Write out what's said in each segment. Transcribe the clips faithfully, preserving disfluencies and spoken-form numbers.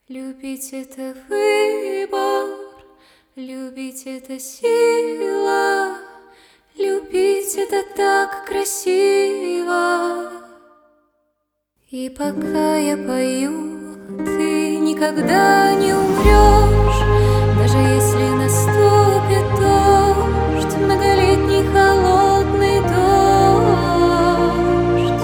Любить — это выбор, любить — это сила, любить — это так красиво. И пока я пою, ты никогда не умрешь, даже если наступит дождь, многолетний холодный дождь.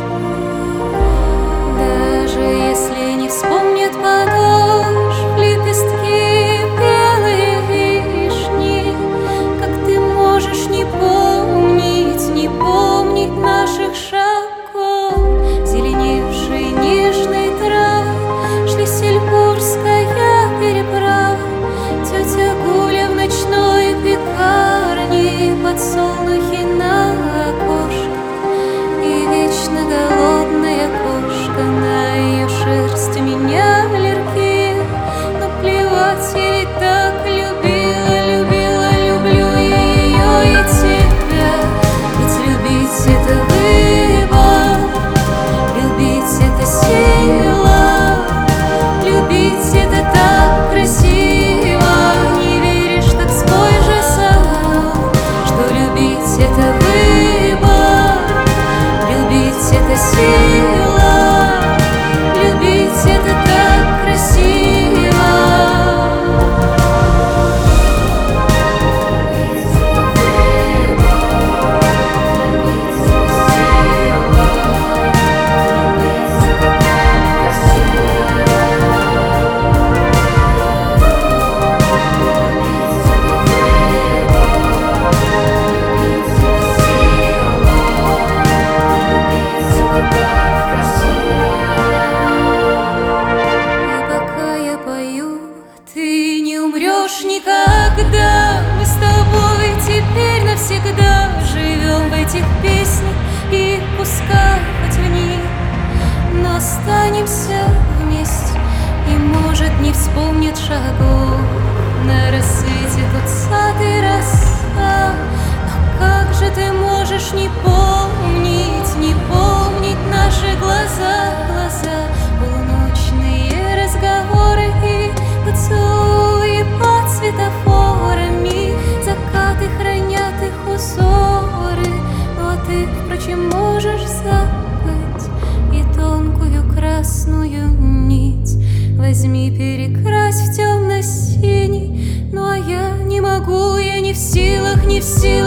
Даже если не вспомнят подошв лепестки белые вишни, как ты можешь не помнить, не помнить наших шагов, зеленевшей нежной травы, Шлиссельбургская переправа, тетя Гуля в ночной пекарне, подсолнухи на окошке, и вечно голодная кошка, на ее шерсть меня аллергия, но плевать, я ведь так любила, любила, люблю ее и тебя. Ведь любить — это выбор, любить — это сила, любить — это так красиво. Не веришь, так спой же сам, что любить — это выбор, любить — это сила, любить — это так красиво. Ты не умрешь никогда, мы с тобой теперь навсегда живем в этих песнях, и пускай хоть в них, но останемся вместе, и, может, не вспомнят шагов на рассвете тот сад и роса. Но как же ты можешь не помнить, не помнить наши глаза, глаза, полуночные разговоры и поцелуи под светофорами, закаты хранят их узоры. Но ты, впрочем, можешь забыть и тонкую красную нить возьми, перекрась в темно-синий. Ну а я не могу, я не в силах, не в силах